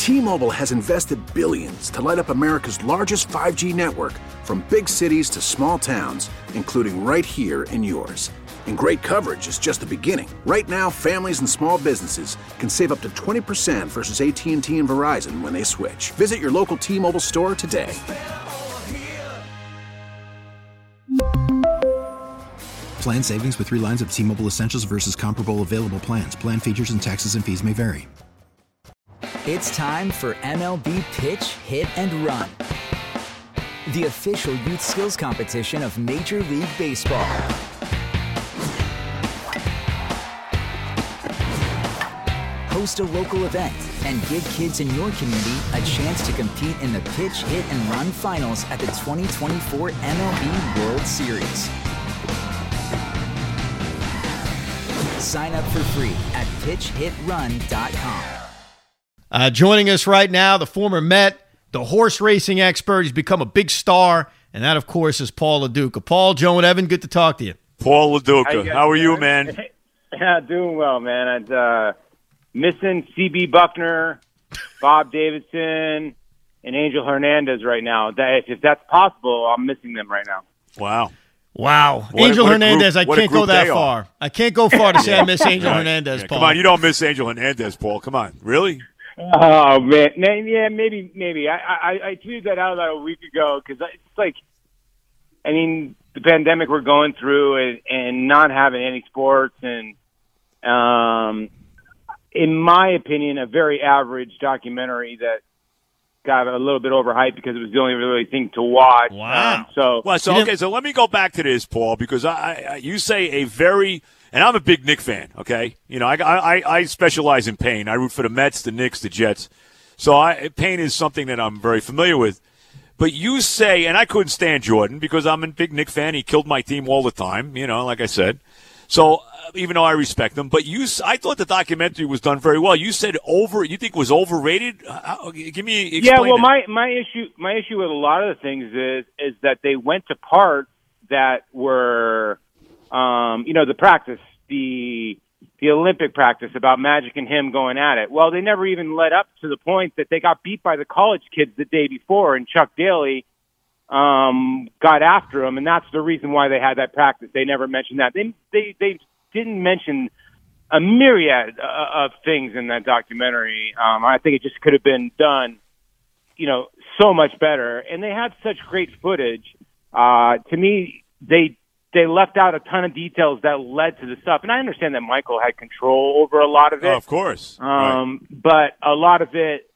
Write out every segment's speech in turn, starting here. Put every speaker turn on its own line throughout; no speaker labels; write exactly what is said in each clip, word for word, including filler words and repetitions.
T-Mobile has invested billions to light up America's largest five G network, from big cities to small towns, including right here in yours. And great coverage is just the beginning. Right now, families and small businesses can save up to twenty percent versus A T and T and Verizon when they switch. Visit your local T-Mobile store today.
Plan savings with three lines of T-Mobile Essentials versus comparable available plans. Plan features and taxes and fees may vary.
It's time for M L B Pitch, Hit, and Run, the official youth skills competition of Major League Baseball. Host a local event and give kids in your community a chance to compete in the Pitch, Hit, and Run finals at the twenty twenty-four M L B World Series. Sign up for free at pitch hit run dot com.
Uh, joining us right now, the former Met, the horse racing expert. He's become a big star, and that, of course, is Paul Lo Duca. Paul, Joe, and Evan, good to talk to you.
Paul Lo Duca,
how,
how are you, man?
Yeah, doing well, man. I'm uh, missing C B Buckner, Bob Davidson, and Angel Hernandez right now. That, if that's possible, I'm missing them right now.
Wow.
Wow.
What
Angel
a,
Hernandez,
group,
I can't go that far.
Are.
I can't go far to say I miss Angel
right.
Hernandez,
yeah,
Paul.
Come on, you don't miss Angel Hernandez, Paul. Come on. Really?
Oh, man. Yeah, maybe, maybe. I, I, I tweeted that out about a week ago because it's like, I mean, the pandemic we're going through and, and not having any sports and, um, in my opinion, a very average documentary that got a little bit overhyped because it was the only really thing to watch.
Wow.
Um, so,
well, so okay, so let me go back to this, Paul, because I, I you say a very – and I'm a big Knick fan, okay? You know, I, I, I specialize in pain. I root for the Mets, the Knicks, the Jets. So I, pain is something that I'm very familiar with. But you say – and I couldn't stand Jordan because I'm a big Knick fan. He killed my team all the time, you know, like I said. So – even though I respect them, but you, I thought the documentary was done very well. You said over, you think it was overrated? How, give me, explain
yeah. Well,
that.
my my issue, my issue with a lot of the things is is that they went to parts that were, um, you know, the practice, the the Olympic practice about Magic and him going at it. Well, they never even led up to the point that they got beat by the college kids the day before, and Chuck Daly um, got after him, and that's the reason why they had that practice. They never mentioned that. They they they. didn't mention a myriad of things in that documentary. Um, I think it just could have been done, you know, so much better. And they had such great footage. Uh, to me, they they left out a ton of details that led to the stuff. And I understand that Michael had control over a lot of it.
Oh, of course.
Um,
right.
But a lot of it,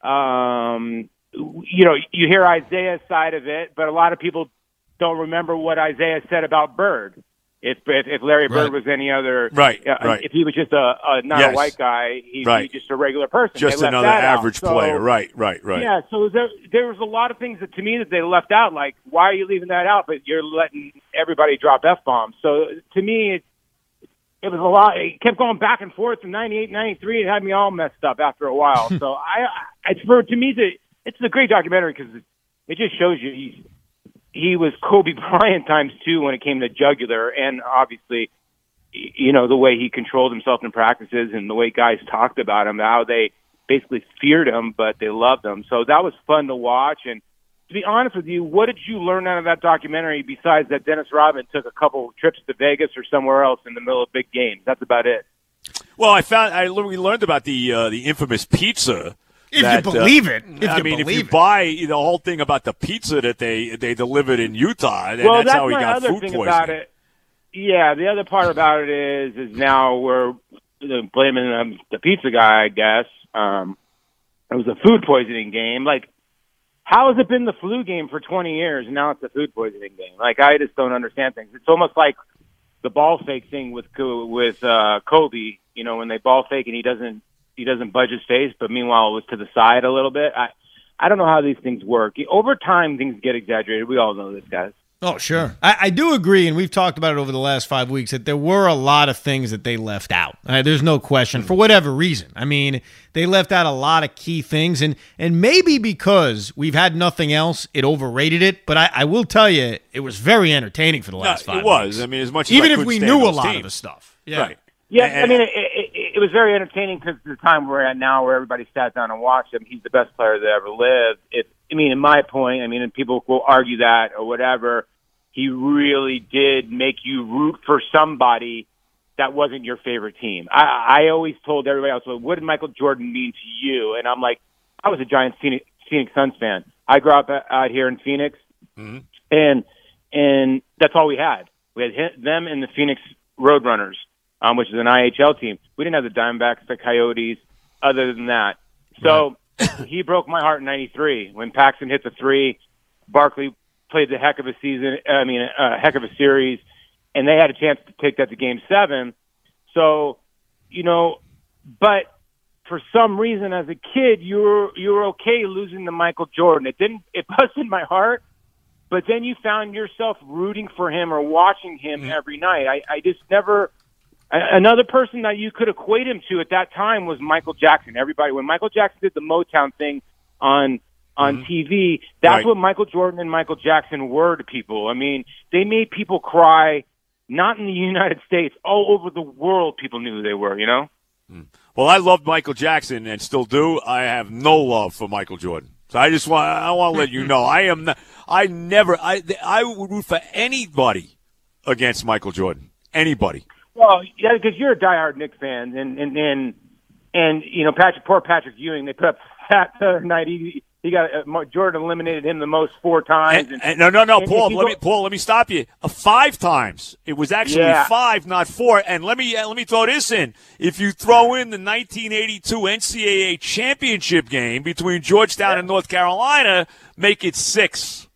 um, you know, you hear Isaiah's side of it, but a lot of people don't remember what Isaiah said about Bird. If, if if Larry Bird
right.
was any other,
right,
uh,
right.
if he was just a, a not
yes.
a white guy, he'd
right.
be just a regular person.
Just
they left
another
that
average
out.
player.
So,
right, right, right.
Yeah, so there there was a lot of things that to me that they left out. Like, why are you leaving that out? But you're letting everybody drop f bombs. So to me, it it was a lot. It kept going back and forth from ninety-eight, ninety-three. It had me all messed up after a while. so I, I it's for to me that it's a great documentary because it, it just shows you he's. He was Kobe Bryant times two when it came to jugular, and obviously, you know, the way he controlled himself in practices and the way guys talked about him, how they basically feared him, but they loved him. So that was fun to watch. And to be honest with you, what did you learn out of that documentary besides that Dennis Rodman took a couple trips to Vegas or somewhere else in the middle of big games? That's about it.
Well, I found I we learned about the uh, the infamous pizza.
If
that,
you believe it.
Uh,
If
I
you
mean, if you
it.
buy the whole thing about the pizza that they, they delivered in Utah, then
well,
that's,
that's
how he
my
got
other
food
thing
poisoning.
about it. Yeah, the other part about it is is now we're blaming um, the pizza guy, I guess. Um, it was a food poisoning game. Like, how has it been the flu game for twenty years, and now it's a food poisoning game? Like, I just don't understand things. It's almost like the ball fake thing with with uh, Kobe. You know, when they ball fake and he doesn't. He doesn't budge his face, but meanwhile it was to the side a little bit. I, I don't know how these things work. Over time, things get exaggerated. We all know this, guys.
Oh, sure. I, I do agree, and we've talked about it over the last five weeks, that there were a lot of things that they left out. Uh, there's no question, for whatever reason. I mean, they left out a lot of key things, and, and maybe because we've had nothing else, it overrated it. But I, I will tell you, it was very entertaining for the last
no,
five
it was.
weeks.
I mean, as much as
Even
I
if
couldn't
we
stand
knew a
those
lot
teams.
of the stuff. Yeah.
Right.
Yeah,
And,
I mean, it, it, it was very entertaining because the time we're at now, where everybody sat down and watched him, he's the best player that ever lived. If I mean, in my point, I mean, and people will argue that or whatever. He really did make you root for somebody that wasn't your favorite team. I, I always told everybody else, well, what did Michael Jordan mean to you? And I'm like, I was a giant Phoenix, Phoenix Suns fan. I grew up out here in Phoenix, mm-hmm. and and that's all we had. We had them and the Phoenix Roadrunners, um, which is an I H L team. We didn't have the Diamondbacks, the Coyotes, other than that. So right. He broke my heart in ninety-three when Paxson hit the three. Barkley played the heck of a season, I mean, a heck of a series, and they had a chance to take that to Game seven. So, you know, but for some reason as a kid, you were, you were okay losing to Michael Jordan. It didn't, it busted my heart, but then you found yourself rooting for him or watching him mm-hmm. every night. I, I just never, another person that you could equate him to at that time was Michael Jackson. Everybody, when Michael Jackson did the Motown thing on on mm-hmm. T V, that's right. what Michael Jordan and Michael Jackson were to people. I mean, they made people cry, not in the United States, all over the world people knew who they were, you know?
Well, I loved Michael Jackson and still do. I have no love for Michael Jordan. So I just want I want to let you know I am not, I never I I would root for anybody against Michael Jordan. Anybody.
Well, yeah, because you're a diehard Knicks fan, and and and, and you know, Patrick, poor Patrick Ewing, they put up fat the other night. He, He got uh, Jordan eliminated him the most four times.
And, and, and, no, no, no, Paul. Let go, me, Paul. Let me stop you. Uh, five times. It was actually yeah. five, not four. And let me uh, let me throw this in. If you throw in the nineteen eighty-two N C double A championship game between Georgetown yeah. and North Carolina, make it six.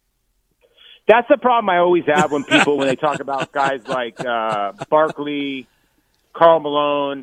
That's the problem I always have when people when they talk about guys like uh, Barkley, Karl Malone,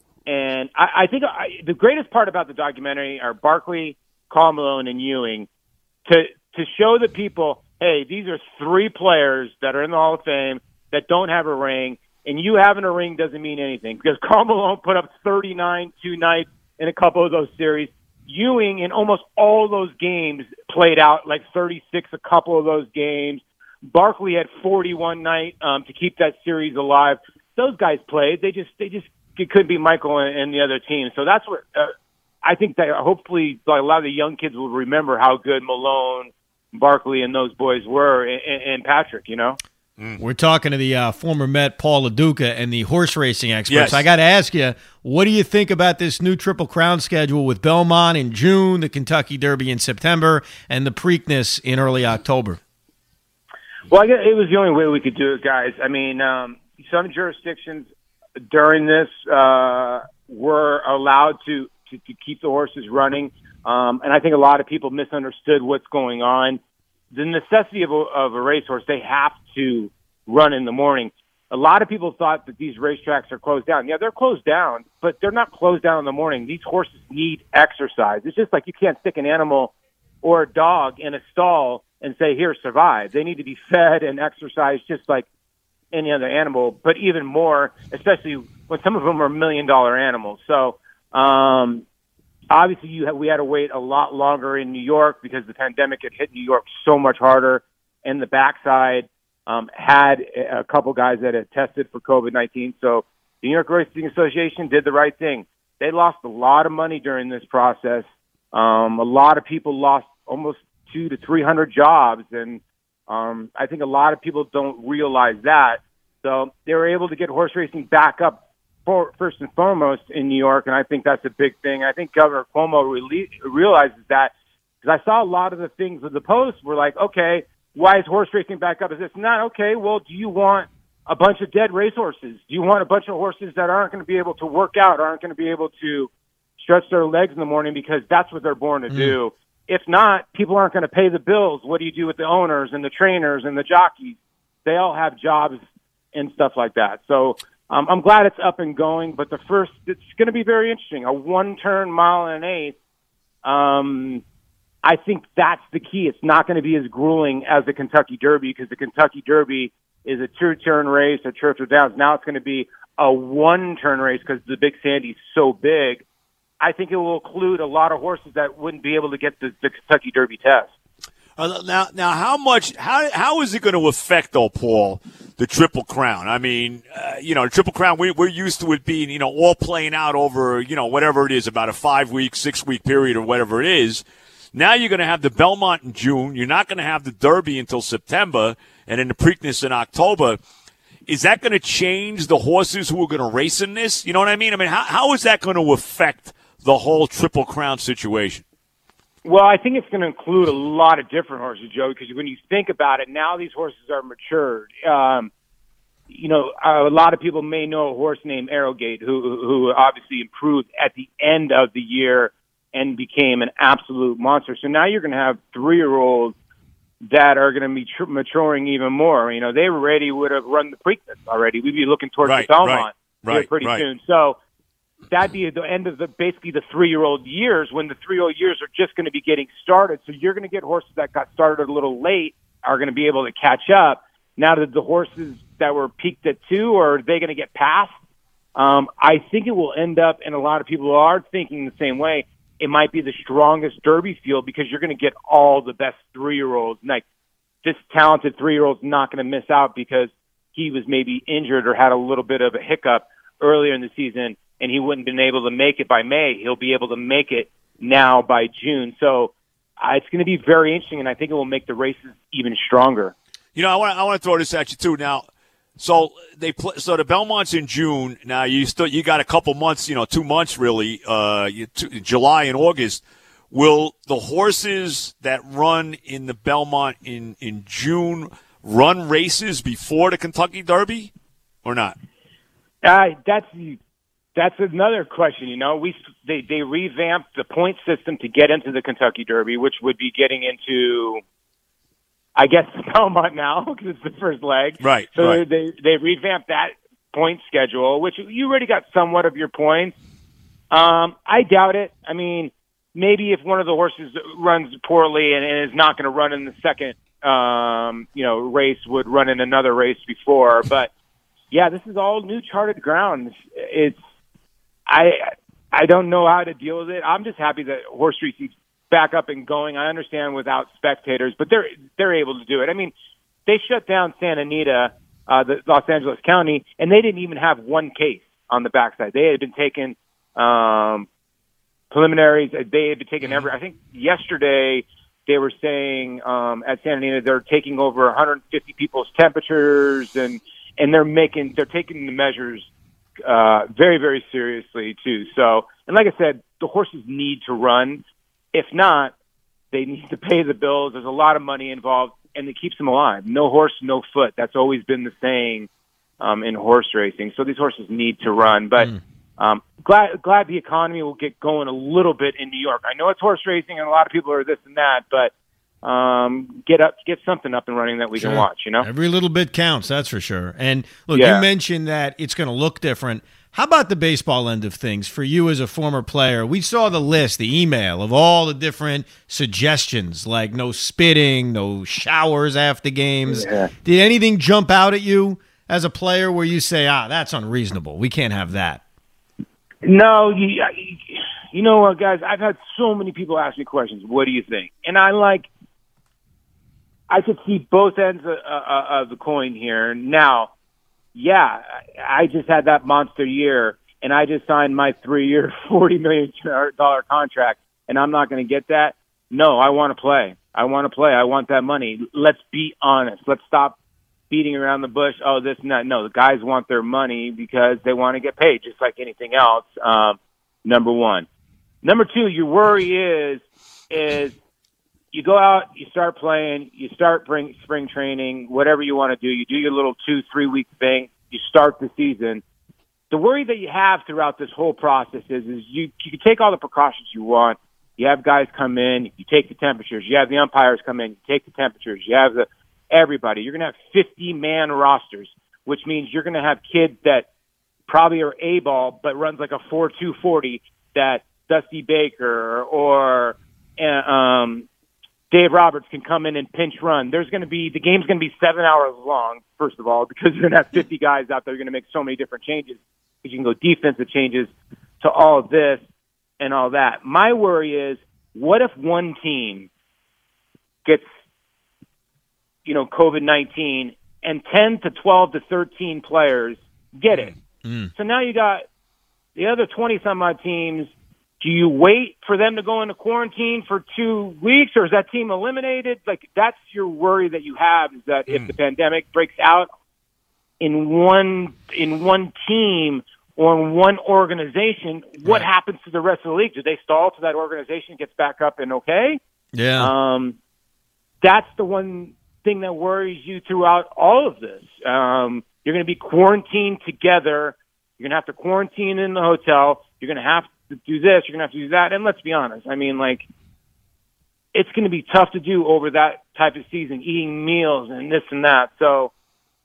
and I, I think I, the greatest part about the documentary are Barkley, Karl Malone, and Ewing, to to show the people, hey, these are three players that are in the Hall of Fame that don't have a ring, and you having a ring doesn't mean anything because Karl Malone put up thirty-nine two nights in a couple of those series. Ewing, in almost all those games, played out like thirty-six a couple of those games. Barkley had forty-one night um, to keep that series alive. Those guys played. They just they just it couldn't be Michael and, and the other team. So that's what. Uh, I think that hopefully like, a lot of the young kids will remember how good Malone, Barkley, and those boys were, and, and Patrick, you know?
Mm. We're talking to the uh, former Met, Paul LaDuca, and the horse racing experts.
Yes.
I got to ask you, what do you think about this new Triple Crown schedule with Belmont in June, the Kentucky Derby in September, and the Preakness in early October?
Well, I guess it was the only way we could do it, guys. I mean, um, some jurisdictions during this uh, were allowed to To, to keep the horses running. Um, and I think a lot of people misunderstood what's going on. The necessity of a, of a racehorse, they have to run in the morning. A lot of people thought that these racetracks are closed down. Yeah, they're closed down, but they're not closed down in the morning. These horses need exercise. It's just like you can't stick an animal or a dog in a stall and say, here, survive. They need to be fed and exercised just like any other animal, but even more, especially when some of them are million-dollar animals. So, Um, obviously, you have, we had to wait a lot longer in New York because the pandemic had hit New York so much harder, and the backside um, had a couple guys that had tested for COVID nineteen. So the New York Racing Association did the right thing. They lost a lot of money during this process. Um, a lot of people lost almost two to three hundred jobs, and um, I think a lot of people don't realize that. So they were able to get horse racing back up For, first and foremost in New York, and I think that's a big thing. I think Governor Cuomo really realizes that because I saw a lot of the things with the Post were like, okay, why is horse racing back up? Is this not okay? Well, do you want a bunch of dead racehorses? Do you want a bunch of horses that aren't going to be able to work out, aren't going to be able to stretch their legs in the morning because that's what they're born to mm. do? If not, people aren't going to pay the bills. What do you do with the owners and the trainers and the jockeys? They all have jobs and stuff like that. So Um, I'm glad it's up and going, but the first, it's going to be very interesting. A one-turn mile and an eighth, um, I think that's the key. It's not going to be as grueling as the Kentucky Derby because the Kentucky Derby is a two-turn race at Churchill Downs. Now it's going to be a one-turn race because the Big Sandy's so big. I think it will include a lot of horses that wouldn't be able to get the, the Kentucky Derby test.
Uh, now, now, how much? How how is it going to affect, though, Paul, the Triple Crown? I mean, uh, you know, the Triple Crown. We, we're used to it being, you know, all playing out over, you know, whatever it is, about a five week, six week period, or whatever it is. Now you're going to have the Belmont in June. You're not going to have the Derby until September, and then the Preakness in October. Is that going to change the horses who are going to race in this? You know what I mean? I mean, how how is that going to affect the whole Triple Crown situation?
Well, I think it's going to include a lot of different horses, Joe, because when you think about it, now these horses are matured. Um, you know, a lot of people may know a horse named Arrogate, who who obviously improved at the end of the year and became an absolute monster. So now you're going to have three-year-olds that are going to be tr- maturing even more. You know, they already would have run the Preakness already. We'd be looking towards
right,
the Belmont
right,
here
right,
pretty
right.
soon. So that'd be the end of the basically the three-year-old years, when the three-year-old years are just going to be getting started. So you're going to get horses that got started a little late are going to be able to catch up. Now that the horses that were peaked at two, are they going to get past? Um, I think it will end up, and a lot of people are thinking the same way, it might be the strongest Derby field, because you're going to get all the best three-year-olds. Like, this talented three-year-old's not going to miss out because he was maybe injured or had a little bit of a hiccup earlier in the season, and he wouldn't have been able to make it by May. He'll be able to make it now by June. So uh, it's going to be very interesting, and I think it will make the races even stronger.
You know, I want I want to throw this at you too. Now, so they play, so the Belmont's in June. Now you still you got a couple months, you know, two months really, uh, you, two, July and August. Will the horses that run in the Belmont in in June run races before the Kentucky Derby, or not?
Uh, that's that's another question. You know, we they they revamped the point system to get into the Kentucky Derby, which would be getting into, I guess, Belmont now because it's the first leg.
Right.
So
right.
they they revamped that point schedule, which you already got somewhat of your points. Um, I doubt it. I mean, maybe if one of the horses runs poorly and, and is not going to run in the second, um, you know, race, would run in another race before. But yeah, this is all new charted ground. It's I I don't know how to deal with it. I'm just happy that horse racing's back up and going. I understand without spectators, but they're they're able to do it. I mean, they shut down Santa Anita, uh, the Los Angeles County, and they didn't even have one case on the backside. They had been taking um, preliminaries. They had been taking every. I think yesterday they were saying um, at Santa Anita they're taking over one hundred fifty people's temperatures, and and they're making they're taking the measures uh, very very seriously too. So, and like I said, the horses need to run. If not, they need to pay the bills. There's a lot of money involved, and it keeps them alive. No horse, no foot. That's always been the saying um, in horse racing. So these horses need to run. But mm. um, glad glad the economy will get going a little bit in New York. I know it's horse racing, and a lot of people are this and that, but um, get up, get something up and running that we sure. can watch. You know,
every little bit counts. That's for sure. And look,
yeah.
you mentioned that it's going to look different. How about the baseball end of things for you as a former player? We saw the list, the email of all the different suggestions, like no spitting, no showers after games.
Yeah.
Did anything jump out at you as a player where you say, ah, that's unreasonable. We can't have that?
No, you, you know what, guys? I've had so many people ask me questions. What do you think? And I like, I could see both ends of, uh, of the coin here. Now, yeah, I just had that monster year, and I just signed my three-year, forty million dollars contract, and I'm not going to get that? No, I want to play. I want to play. I want that money. Let's be honest. Let's stop beating around the bush. Oh, this and that. No, the guys want their money because they want to get paid, just like anything else, um, number one. Number two, your worry is is you go out, you start playing, you start bring, spring training, whatever you want to do. You do your little two, three-week thing. You start the season. The worry that you have throughout this whole process is, is you, you can take all the precautions you want. You have guys come in, you take the temperatures. You have the umpires come in, you take the temperatures. You have the everybody. You're going to have fifty-man rosters, which means you're going to have kids that probably are A-ball but runs like a four two forty that Dusty Baker or uh, um, Dave Roberts can come in and pinch run. There's going to be, the game's going to be seven hours long, first of all, because you're going to have fifty guys out there. You're going to make so many different changes. Because you can go defensive changes to all of this and all that. My worry is, what if one team gets you know, COVID nineteen, and ten to twelve to thirteen players get it.
Mm.
So now you got the other twenty some odd teams. Do you wait for them to go into quarantine for two weeks, or is that team eliminated? Like, that's your worry that you have, is that mm. if the pandemic breaks out in one in one team or in one organization, what
right.
happens to the rest of the league? Do they stall till that organization gets back up and okay?
Yeah.
Um, that's the one thing that worries you throughout all of this. Um, you're going to be quarantined together. You're going to have to quarantine in the hotel. You're going to have to do this. You're going to have to do that. And let's be honest. I mean, like, it's going to be tough to do over that type of season, eating meals and this and that. So,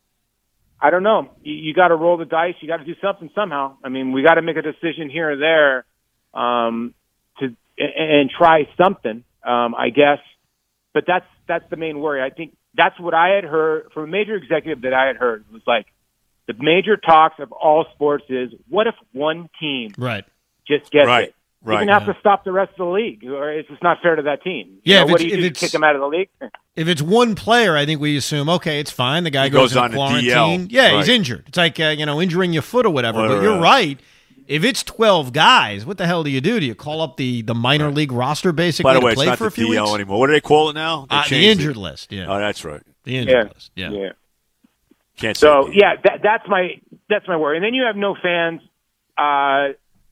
I don't know. You, you got to roll the dice. You got to do something somehow. I mean, we got to make a decision here or there um, to and, and try something, um, I guess. But that's that's the main worry. I think that's what I had heard from a major executive that I had heard. It was like, the major talks of all sports is, what if one team
right.
just gets
right.
it?
Right.
You're going to have to stop the rest of the league, or it's just not fair to that team.
Yeah,
you know, what do
if
you do?
it's-
Kick them out of the league?
If it's one player, I think we assume, okay, it's fine. The guy
He
goes,
goes on
into
the
quarantine.
D L.
Yeah,
Right.
he's injured. It's like, uh, you know, injuring your foot or whatever.
Whatever,
But you're
uh,
right. If it's twelve guys, what the hell do you do? Do you call up the, the minor league roster basically
By the
to
way,
play
it's not
for
the
a few
D L
weeks?
anymore. What do they call it now? They
Uh, the
changed
injured
it.
list, yeah.
Oh, that's right.
The injured
Yeah.
list, yeah.
Yeah.
Can't
So
say
yeah, that, that's my that's my worry. And then you have no fans. Uh,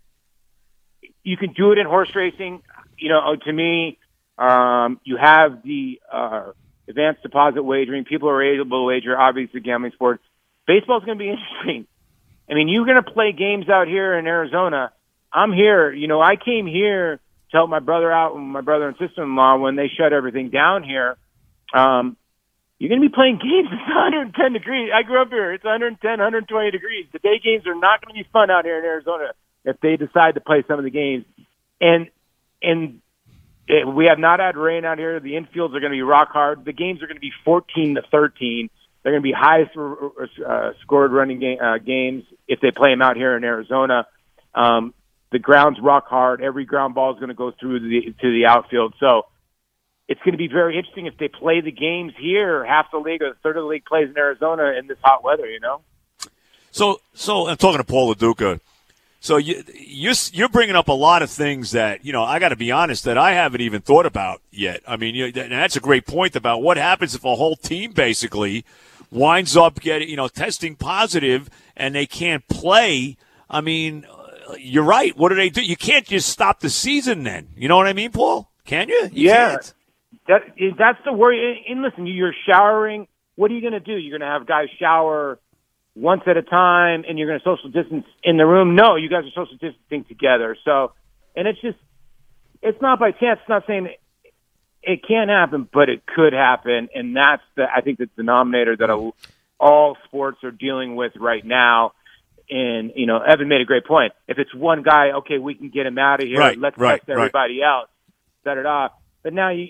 you can do it in horse racing. You know, to me, um, you have the uh, advanced deposit wagering. People are able to wager. Obviously, gambling sport. Baseball's going to be interesting. I mean, you're going to play games out here in Arizona. I'm here. You know, I came here to help my brother out, my brother and sister-in-law, when they shut everything down here. Um, You're going to be playing games. It's one hundred ten degrees. I grew up here. It's one hundred ten, one hundred twenty degrees. The day games are not going to be fun out here in Arizona if they decide to play some of the games. And and it, we have not had rain out here. The infields are going to be rock hard. The games are going to be fourteen to thirteen. They're going to be highest uh, scored running game, uh, games if they play them out here in Arizona. Um, the ground's rock hard. Every ground ball is going to go through the to the outfield. So it's going to be very interesting if they play the games here. Half the league or a third of the league plays in Arizona in this hot weather, you know?
So, so I'm talking to Paul Lo Duca. So you, you're, you're bringing up a lot of things that, you know, I got to be honest, that I haven't even thought about yet. I mean, you, and that's a great point about what happens if a whole team basically winds up getting, you know, testing positive and they can't play. I mean, you're right. What do they do? You can't just stop the season then. You know what I mean, Paul? Can you? You
yeah.
can't.
That, that's the worry. And listen, you're showering. What are you going to do? You're going to have guys shower once at a time, and you're going to social distance in the room? No, you guys are social distancing together. So, and it's just, it's not by chance. It's not saying it can't happen, but it could happen. And that's the, I think, the denominator that a, all sports are dealing with right now. And, you know, Evan made a great point. If it's one guy, okay, we can get him out of here.
Right,
Let's
right,
test everybody right. else. Set it off. But now you,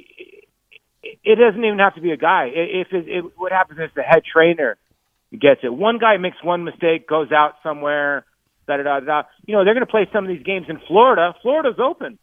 it doesn't even have to be a guy. If it, it, what happens is the head trainer gets it. One guy makes one mistake, goes out somewhere, da da da da. You know, they're going to play some of these games in Florida. Florida's open.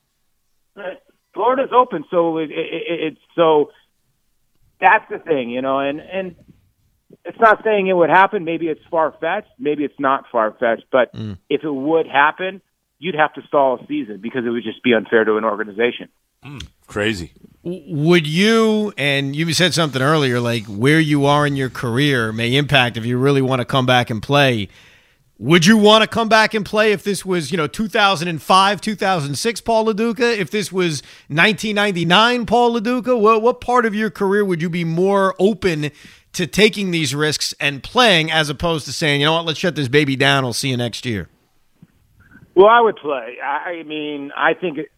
Florida's open, so it, it, it, it's so that's the thing, you know. And and it's not saying it would happen. Maybe it's far fetched. Maybe it's not far fetched. But mm. if it would happen, you'd have to stall a season because it would just be unfair to an organization.
Mm, crazy.
Would you, and you said something earlier, like where you are in your career may impact if you really want to come back and play. Would you want to come back and play if this was, you know, two thousand five, two thousand six Paul Lo Duca? If this was nineteen ninety-nine Paul Lo Duca? What, what part of your career would you be more open to taking these risks and playing as opposed to saying, you know what, let's shut this baby down, we'll see you next year?
Well, I would play. I mean, I think it,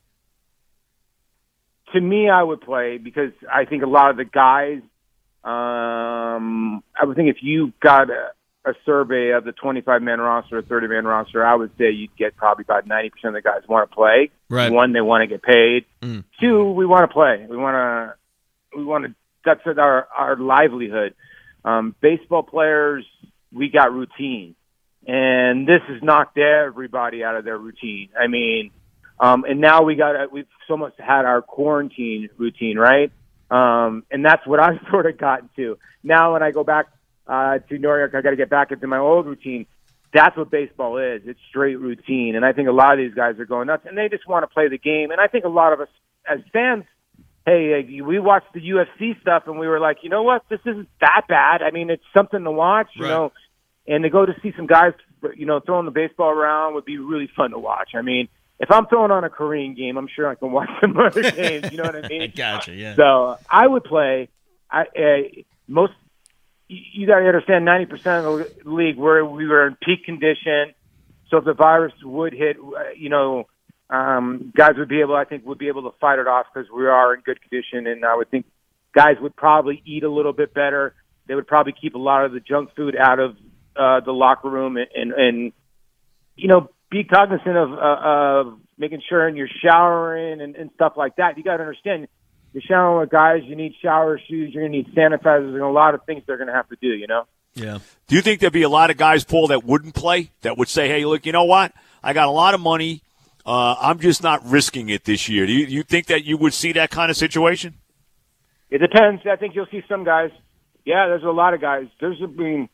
to me, I would play because I think a lot of the guys, um, I would think if you got a, a survey of the twenty-five man roster or thirty man roster, I would say you'd get probably about ninety percent of the guys want to play.
Right.
One, they want to get paid.
Mm.
Two, we want to play. We want to, we want to, that's our, our livelihood. Um, baseball players, we got routine. And this has knocked everybody out of their routine. I mean, um, and now we got we've so much had our quarantine routine, right? Um, and that's what I've sort of gotten to. Now when I go back uh, to New York, I got to get back into my old routine. That's what baseball is. It's straight routine. And I think a lot of these guys are going nuts, and they just want to play the game. And I think a lot of us as fans, hey, we watched the U F C stuff, and we were like, you know what? This isn't that bad. I mean, it's something to watch, you
right.
know. And to go to see some guys, you know, throwing the baseball around would be really fun to watch. I mean, if I'm throwing on a Korean game, I'm sure I can watch some other games. You know what I mean?
I gotcha, yeah.
So I would play. I uh, most you, you got to understand, ninety percent of the league where we were in peak condition. So if the virus would hit, you know, um, guys would be able, I think, would be able to fight it off because we are in good condition. And I would think guys would probably eat a little bit better. They would probably keep a lot of the junk food out of uh, the locker room and, and, and, you know, be cognizant of, uh, of making sure you're showering and, and stuff like that. You got to understand, you're showering with guys, you need shower shoes, you're going to need sanitizers, and a lot of things they're going to have to do, you know?
Yeah.
Do you think there'd be a lot of guys, Paul, that wouldn't play, that would say, hey, look, you know what? I got a lot of money. Uh, I'm just not risking it this year. Do you, you think that you would see that kind of situation?
It depends. I think you'll see some guys. Yeah, there's a lot of guys. There's a, I mean,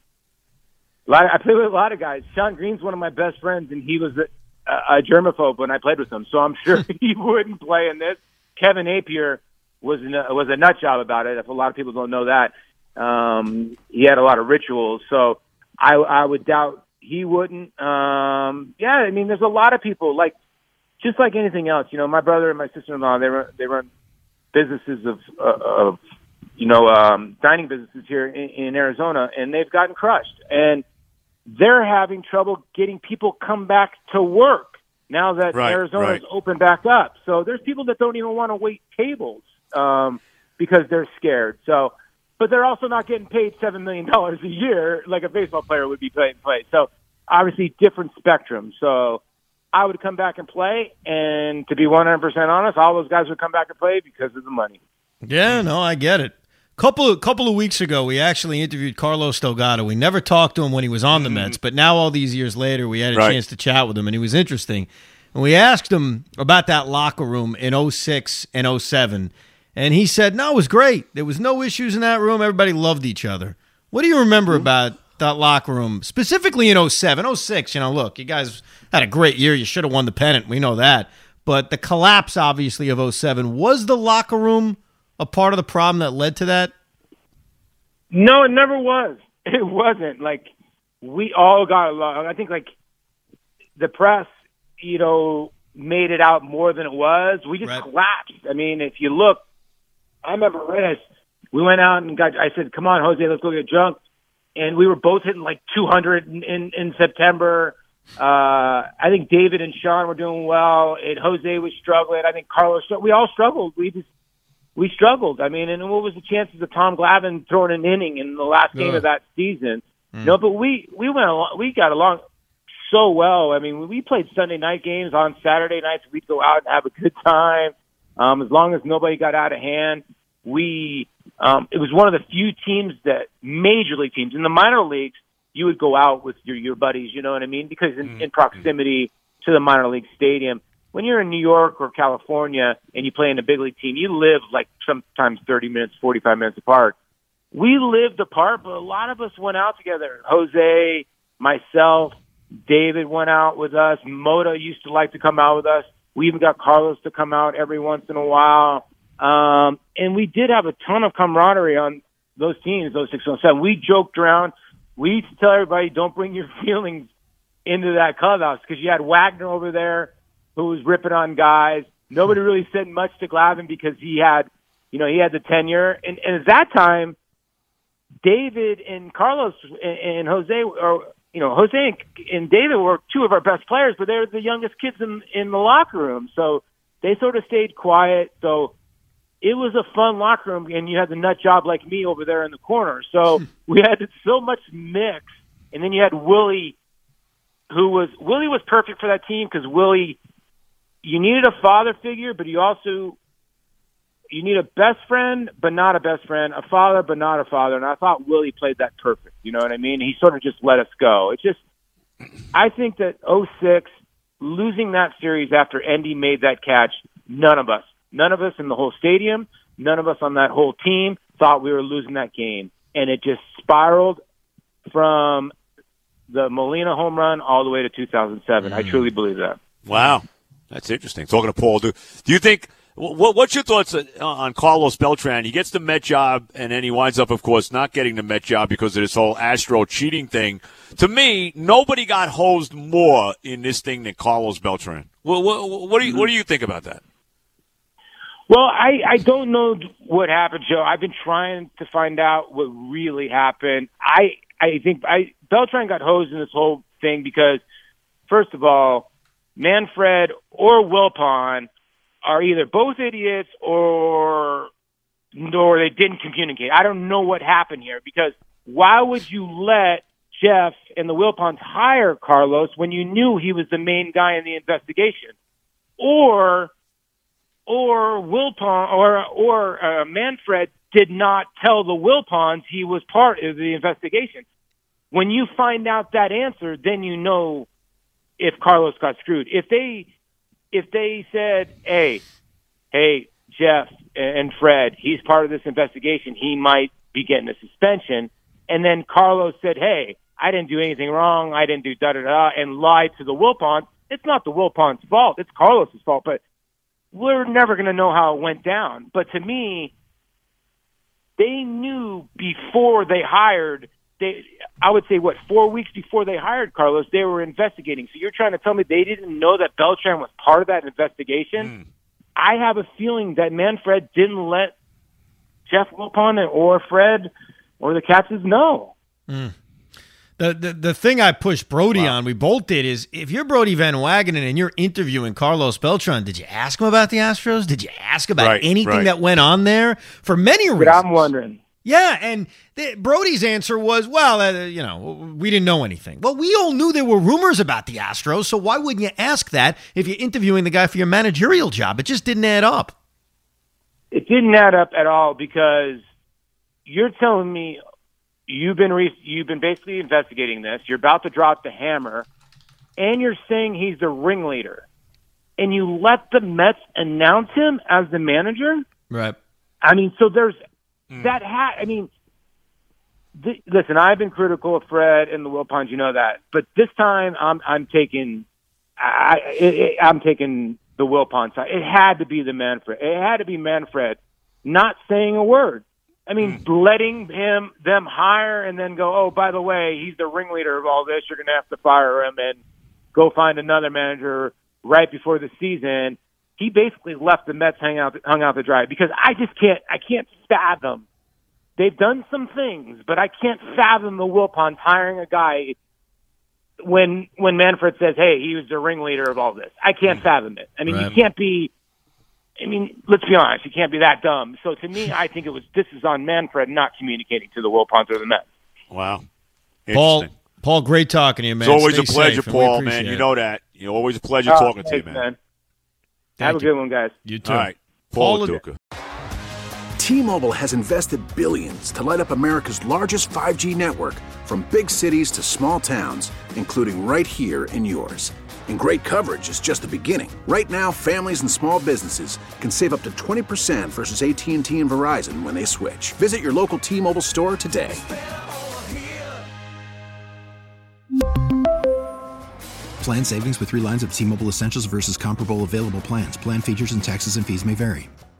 a lot, I play with a lot of guys. Sean Green's one of my best friends, and he was a, a, a germaphobe when I played with him, so I'm sure he wouldn't play in this. Kevin Napier was a, was a nut job about it, if a lot of people don't know that. Um, he had a lot of rituals, so I, I would doubt he wouldn't. Um, yeah, I mean, there's a lot of people, like, just like anything else. You know, my brother and my sister-in-law, they run, they run businesses of, uh, of you know, um, dining businesses here in, in Arizona, and they've gotten crushed. And they're having trouble getting people come back to work now that
right,
Arizona's
right.
opened back up. So there's people that don't even want to wait tables um, because they're scared. So, but they're also not getting paid seven million dollars a year like a baseball player would be paid. Play. So obviously different spectrum. So I would come back and play, and to be one hundred percent honest, all those guys would come back and play because of the money.
Yeah, no, I get it. Couple couple of weeks ago, we actually interviewed Carlos Delgado. We never talked to him when he was on the Mets, but now all these years later, we had a
right.
chance to chat with him, and he was interesting. And we asked him about that locker room in oh six and oh seven, and he said, no, it was great. There was no issues in that room. Everybody loved each other. What do you remember about that locker room, specifically in oh seven? oh six, you know, look, you guys had a great year. You should have won the pennant. We know that. But the collapse, obviously, of oh seven, was the locker room a part of the problem that led to that?
No, it never was. It wasn't. Like, we all got along. I think, like, the press, you know, made it out more than it was. We just
right.
collapsed. I mean, if you look, I remember Reyes, we went out and got, I said, come on, Jose, let's go get drunk. And we were both hitting like two hundred in, in, in September. Uh, I think David and Sean were doing well. And Jose was struggling. I think Carlos, we all struggled. We just, we struggled. I mean, and what was the chances of Tom Glavine throwing an inning in the last game
Ugh.
of that season?
Mm.
No, but we, we went along, we got along so well. I mean, we played Sunday night games on Saturday nights. We'd go out and have a good time. Um, as long as nobody got out of hand, we, um, it was one of the few teams that major league teams in the minor leagues, you would go out with your, your buddies, you know what I mean? Because in, mm. in proximity to the minor league stadium, when you're in New York or California and you play in a big league team, you live like sometimes thirty minutes, forty-five minutes apart. We lived apart, but a lot of us went out together. Jose, myself, David went out with us. Mota used to like to come out with us. We even got Carlos to come out every once in a while. Um, and we did have a ton of camaraderie on those teams, those six and seven. We joked around. We used to tell everybody, don't bring your feelings into that clubhouse, because you had Wagner over there who was ripping on guys. Nobody really said much to Glavine because he had, you know, he had the tenure. And, and at that time, David and Carlos and, and Jose, or, you know, Jose and, and David were two of our best players, but they were the youngest kids in, in the locker room. So they sort of stayed quiet. So it was a fun locker room, and you had the nut job like me over there in the corner. So we had so much mix. And then you had Willie, who was, Willie was perfect for that team, because Willie, you needed a father figure, but you also, you need a best friend, but not a best friend, a father, but not a father. And I thought Willie played that perfect. You know what I mean? He sort of just let us go. It's just, I think that oh six, losing that series after Endy made that catch, none of us, none of us in the whole stadium, none of us on that whole team thought we were losing that game. And it just spiraled from the Molina home run all the way to two thousand seven. Mm. I truly believe that.
Wow. That's interesting. Talking to Paul, do, do you think what, – what's your thoughts on Carlos Beltran? He gets the Met job, and then he winds up, of course, not getting the Met job because of this whole Astro cheating thing. To me, nobody got hosed more in this thing than Carlos Beltran. What, what, what, do, you, what do you think about that?
Well, I, I don't know what happened, Joe. I've been trying to find out what really happened. I I think I Beltran got hosed in this whole thing because, first of all, Manfred or Wilpon are either both idiots or or they didn't communicate. I don't know what happened here because why would you let Jeff and the Wilpons hire Carlos when you knew he was the main guy in the investigation? Or or Wilpon or or uh, Manfred did not tell the Wilpons he was part of the investigation. When you find out that answer, then you know if Carlos got screwed. If they if they said, hey, hey, Jeff and Fred, he's part of this investigation, he might be getting a suspension, and then Carlos said, hey, I didn't do anything wrong, I didn't do da-da-da, and lied to the Wilpons, it's not the Wilpons' fault, it's Carlos' fault, but we're never going to know how it went down. But to me, they knew before they hired They, I would say, what, four weeks before they hired Carlos, they were investigating. So you're trying to tell me they didn't know that Beltran was part of that investigation? Mm. I have a feeling that Manfred didn't let Jeff Wilpon or Fred or the Katzes know.
Mm. The, the the thing I pushed Brody wow. on, we both did, is if you're Brody Van Wagenen and you're interviewing Carlos Beltran, did you ask him about the Astros? Did you ask about
right,
anything
right.
that went on there? For many reasons.
But I'm wondering.
Yeah, and the, Brody's answer was, well, uh, you know, we didn't know anything. Well, we all knew there were rumors about the Astros, so why wouldn't you ask that if you're interviewing the guy for your managerial job? It just didn't add up.
It didn't add up at all because you're telling me you've been re- you've been basically investigating this, you're about to drop the hammer, and you're saying he's the ringleader, and you let the Mets announce him as the manager?
Right.
I mean, so there's... That ha- I mean, th- listen, I've been critical of Fred and the Wilpons, you know that. But this time, I'm I'm taking, I, it, it, I'm taking the Wilpon side. It had to be the Manfred. It had to be Manfred, not saying a word. I mean, mm. letting him them hire and then go, oh, by the way, he's the ringleader of all this. You're going to have to fire him and go find another manager right before the season. He basically left the Mets hang out, hung out to dry because I just can't, I can't fathom. They've done some things, but I can't fathom the Wilpons hiring a guy when when Manfred says, hey, he was the ringleader of all this. I can't fathom it. I mean, right. you can't be, I mean, let's be honest, you can't be that dumb. So to me, I think it was, this is on Manfred not communicating to the Wilpons or the Mets.
Wow.
Paul, Paul, great talking to you, man.
It's always
Stay
a pleasure,
safe,
Paul, man. You know that. You know, always a pleasure
oh,
talking
thanks,
to you, man.
man.
Thank
Have
you.
a good one, guys.
You too.
All right. Paul,
Paul
Duca.
T-Mobile has invested billions to light up America's largest five G network, from big cities to small towns, including right here in yours. And great coverage is just the beginning. Right now, families and small businesses can save up to twenty percent versus A T and T and Verizon when they switch. Visit your local T-Mobile store today.
Plan savings with three lines of T-Mobile Essentials versus comparable available plans. Plan features and taxes and fees may vary.